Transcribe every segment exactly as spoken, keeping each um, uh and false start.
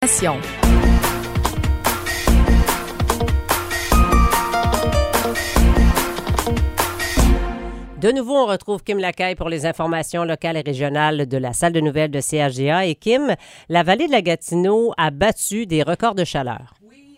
De nouveau, on retrouve Kim Lacaille pour les informations locales et régionales de la salle de nouvelles de C H G A. Et Kim, la vallée de la Gatineau a battu des records de chaleur.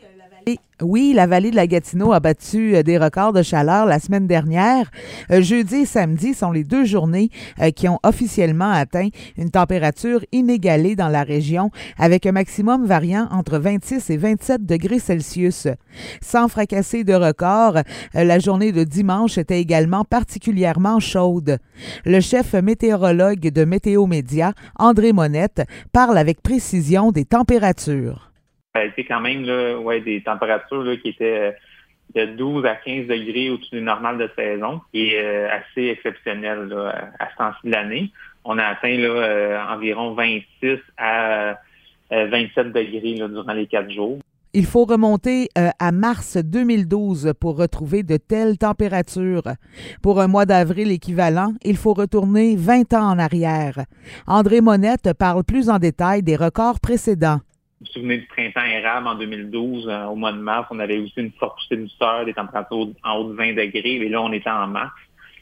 Oui, la vallée de la Gatineau a battu euh, des records de chaleur la semaine dernière. Euh, jeudi et samedi sont les deux journées euh, qui ont officiellement atteint une température inégalée dans la région, avec un maximum variant entre vingt-six et vingt-sept degrés Celsius. Sans fracasser de record, euh, la journée de dimanche était également particulièrement chaude. Le chef météorologue de Météo Média, André Monette, parle avec précision des températures. Ça a été quand même là, ouais, des températures là, qui étaient de douze à quinze degrés au-dessus du normal de saison, qui est euh, assez exceptionnel là, à ce temps-ci de l'année. On a atteint là, euh, environ vingt-six à vingt-sept degrés là, durant les quatre jours. Il faut remonter euh, à mars deux mille douze pour retrouver de telles températures. Pour un mois d'avril équivalent, il faut retourner vingt ans en arrière. André Monette parle plus en détail des records précédents. Vous vous souvenez du printemps érable en deux mille douze, euh, au mois de mars, on avait aussi une forte poussée de douceur, des températures en haut de vingt degrés, et là, on était en mars.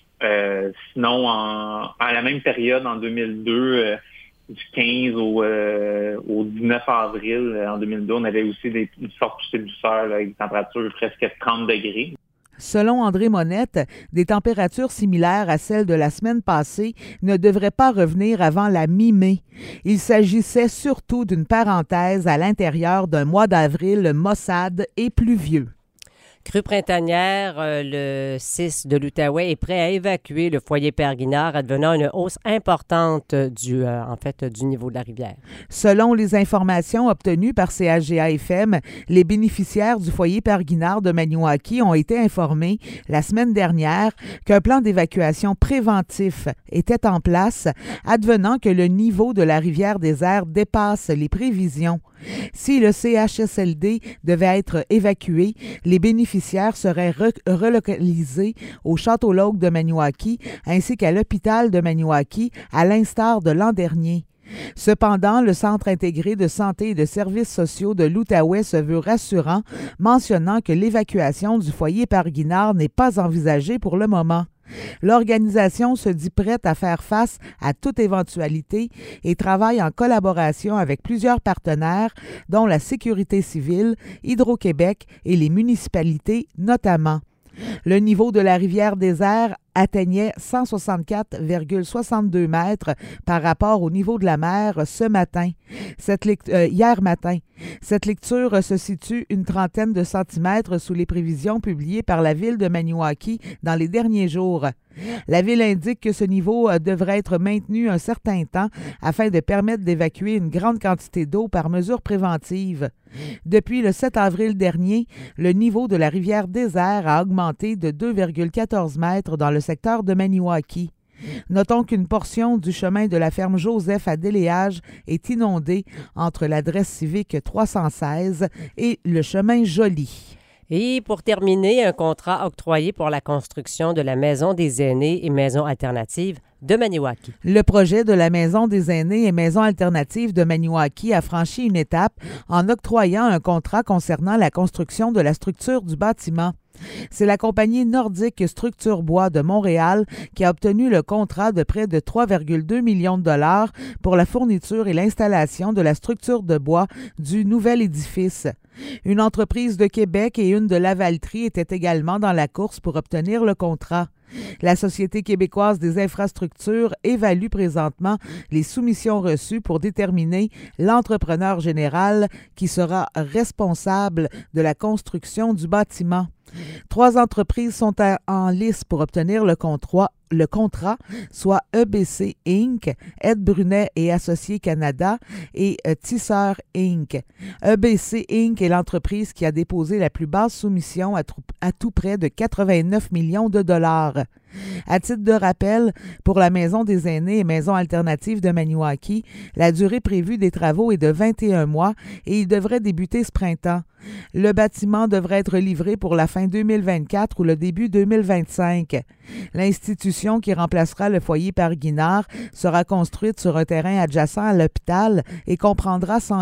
Euh, sinon, en, à la même période, en deux mille deux, euh, du quinze au, euh, au dix-neuf avril, euh, en deux mille deux, on avait aussi des, une forte poussée de douceur là, avec des températures presque trente degrés. Selon André Monette, des températures similaires à celles de la semaine passée ne devraient pas revenir avant la mi-mai. Il s'agissait surtout d'une parenthèse à l'intérieur d'un mois d'avril maussade et pluvieux. Crue printanière, euh, le six de l'Outaouais est prêt à évacuer le foyer Père Guinard, advenant une hausse importante du, euh, en fait, du niveau de la rivière. Selon les informations obtenues par C H G A F M, les bénéficiaires du foyer Père Guinard de Maniouaki ont été informés la semaine dernière qu'un plan d'évacuation préventif était en place, advenant que le niveau de la rivière des Airs dépasse les prévisions. Si le C H S L D devait être évacué, les bénéficiaires seraient re- relocalisés au Château L'Auque de Maniouaki ainsi qu'à l'hôpital de Maniouaki, à l'instar de l'an dernier. Cependant, le Centre intégré de santé et de services sociaux de l'Outaouais se veut rassurant, mentionnant que l'évacuation du foyer Père Guinard n'est pas envisagée pour le moment. L'organisation se dit prête à faire face à toute éventualité et travaille en collaboration avec plusieurs partenaires, dont la Sécurité civile, Hydro-Québec et les municipalités notamment. Le niveau de la rivière des Airs atteignait cent soixante-quatre virgule soixante-deux mètres par rapport au niveau de la mer ce matin, cette lect- euh, hier matin. Cette lecture se situe une trentaine de centimètres sous les prévisions publiées par la ville de Maniouaki dans les derniers jours. La ville indique que ce niveau devrait être maintenu un certain temps afin de permettre d'évacuer une grande quantité d'eau par mesure préventive. Depuis le sept avril dernier, le niveau de la rivière des Airs a augmenté de deux virgule quatorze mètres dans le secteur de Maniouaki. Notons qu'une portion du chemin de la ferme Joseph à Déléage est inondée entre l'adresse civique trois cent seize et le chemin Joly. Et pour terminer, un contrat octroyé pour la construction de la Maison des aînés et Maison alternative de Maniouaki. Le projet de la Maison des aînés et Maison alternative de Maniouaki a franchi une étape en octroyant un contrat concernant la construction de la structure du bâtiment. C'est la compagnie nordique Structure Bois de Montréal qui a obtenu le contrat de près de trois virgule deux millions de dollars pour la fourniture et l'installation de la structure de bois du nouvel édifice. Une entreprise de Québec et une de Lavaltrie étaient également dans la course pour obtenir le contrat. La Société québécoise des infrastructures évalue présentement les soumissions reçues pour déterminer l'entrepreneur général qui sera responsable de la construction du bâtiment. Trois entreprises sont à, en lice pour obtenir le contrat, le contrat, soit E B C Incorporated, Ed Brunet et Associés Canada et euh, Tisseur Incorporated. E B C Incorporated est l'entreprise qui a déposé la plus basse soumission à, tout, à tout près de quatre-vingt-neuf millions de dollars. À titre de rappel, pour la Maison des aînés et Maison alternative de Maniouaki, la durée prévue des travaux est de vingt et un mois et il devrait débuter ce printemps. Le bâtiment devrait être livré pour la fin deux mille vingt-quatre ou le début deux mille vingt-cinq. L'institution qui remplacera le foyer Père Guinard sera construite sur un terrain adjacent à l'hôpital et comprendra cent lits.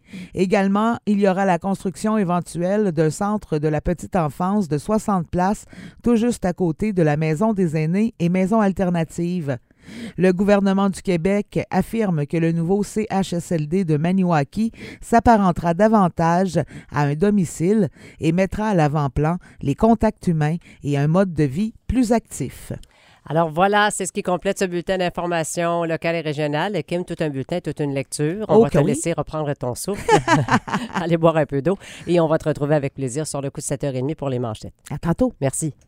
Également, il y aura la construction éventuelle d'un centre de la petite enfance de soixante places, tout juste à côté de la Maison des aînés et Maison alternative. Le gouvernement du Québec affirme que le nouveau C H S L D de Maniwaki s'apparentera davantage à un domicile et mettra à l'avant-plan les contacts humains et un mode de vie plus actif. Alors voilà, c'est ce qui complète ce bulletin d'information locale et régionale. Kim, tout un bulletin, toute une lecture. On Oh, va te oui. laisser reprendre ton souffle, aller boire un peu d'eau et on va te retrouver avec plaisir sur le coup de sept heures trente pour les manchettes. À tantôt. Merci.